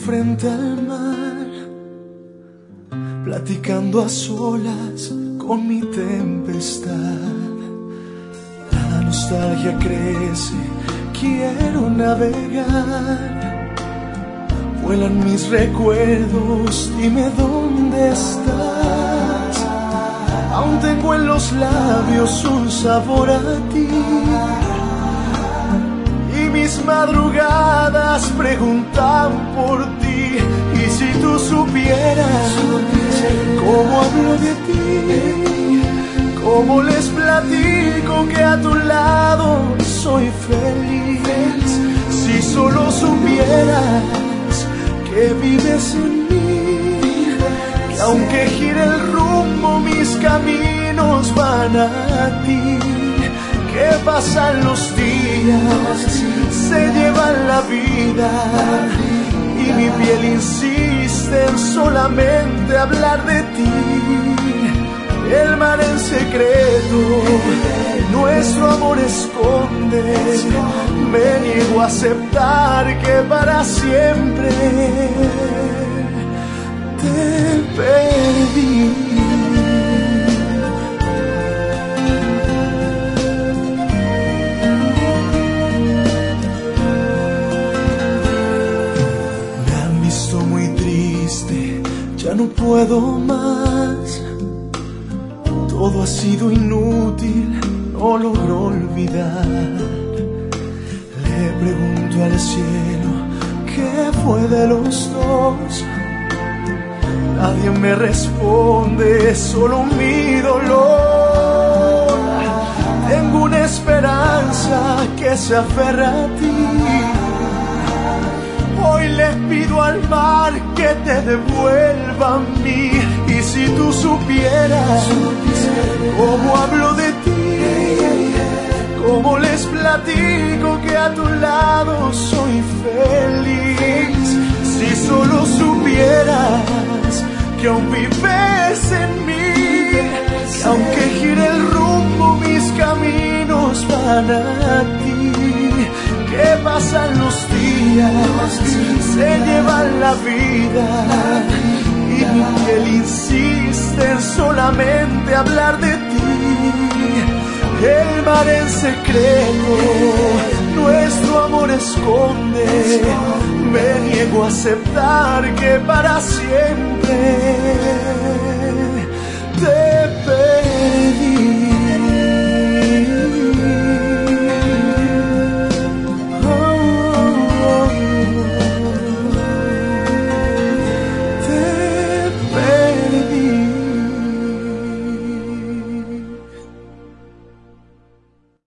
frente al mar, platicando a solas con mi tempestad. La nostalgia crece, quiero navegar. Vuelan mis recuerdos, dime dónde estás. Aún tengo en los labios un sabor a ti, y mis madrugadas preguntan por ti. Y si tú supieras cómo hablo de ti, cómo les platico que a tu lado soy feliz. Si solo supieras que vives en mí, que aunque gire el rumbo mis caminos van a ti. Que pasan los días, se llevan la vida, y mi piel insiste en solamente hablar de ti. El mar en secreto nuestro amor esconde. Me niego a aceptar que para siempre te perdí. Me han visto muy triste, ya no puedo más. Todo ha sido inútil, no logro olvidar. Le pregunto al cielo qué fue de los dos. Nadie me responde, solo mi dolor. Tengo una esperanza que se aferra a ti. Hoy le pido al mar que te devuelva a mí. Y si tú supieras cómo hablo de ti, cómo les platico que a tu lado soy feliz. Si solo supieras que aún vives en mí, que aunque gire el rumbo mis caminos van a ti. Que pasan los días, se llevan la vida, y mi piel insiste en solamente hablar de ti. El mar en secreto nuestro amor esconde. Me niego a aceptar que para siempre te